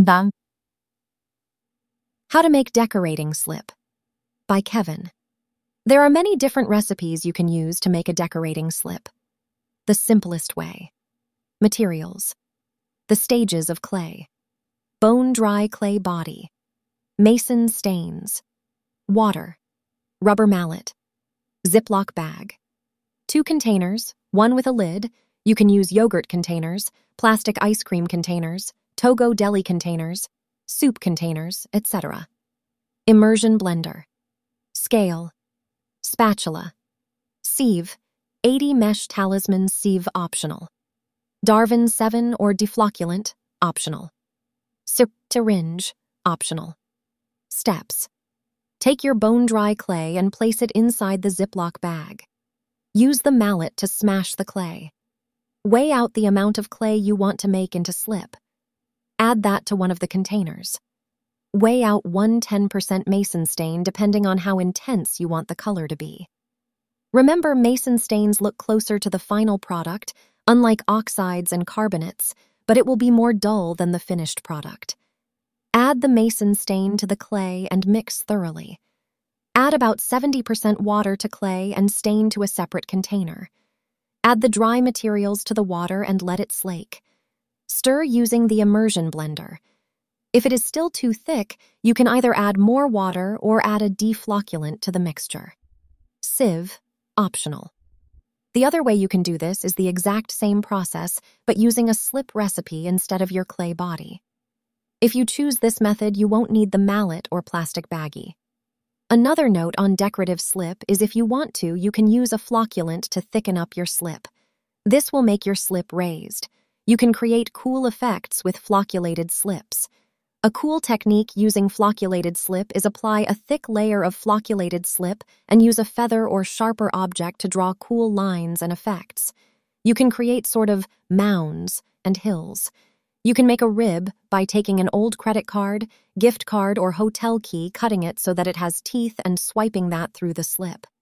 다음, How to Make Decorating Slip by Kevin. There are many different recipes you can use to make a decorating slip. The simplest way. Materials. The stages of clay. Bone-dry clay body. Mason stains. Water. Rubber mallet. Ziploc bag. 2 containers, one with a lid. You can use yogurt containers, plastic ice cream containers, Togo deli containers, soup containers, etc. Immersion blender. Scale. Spatula. Sieve. 80 mesh talisman sieve optional. Darwin 7 or deflocculant optional. Syringe optional. Steps. Take your bone-dry clay and place it inside the Ziploc bag. Use the mallet to smash the clay. Weigh out the amount of clay you want to make into slip. Add that to one of the containers. Weigh out 110% mason stain depending on how intense you want the color to be. Remember, mason stains look closer to the final product, unlike oxides and carbonates, but it will be more dull than the finished product. Add the mason stain to the clay and mix thoroughly. Add about 70% water to clay and stain to a separate container. Add the dry materials to the water and let it slake. Stir using the immersion blender. If it is still too thick, you can either add more water or add a deflocculant to the mixture. Sieve, optional. The other way you can do this is the exact same process, but using a slip recipe instead of your clay body. If you choose this method, you won't need the mallet or plastic baggie. Another note on decorative slip is if you want to, you can use a flocculant to thicken up your slip. This will make your slip raised. You can create cool effects with flocculated slips. A cool technique using flocculated slip is apply a thick layer of flocculated slip and use a feather or sharper object to draw cool lines and effects. You can create sort of mounds and hills. You can make a rib by taking an old credit card, gift card, or hotel key, cutting it so that it has teeth and swiping that through the slip.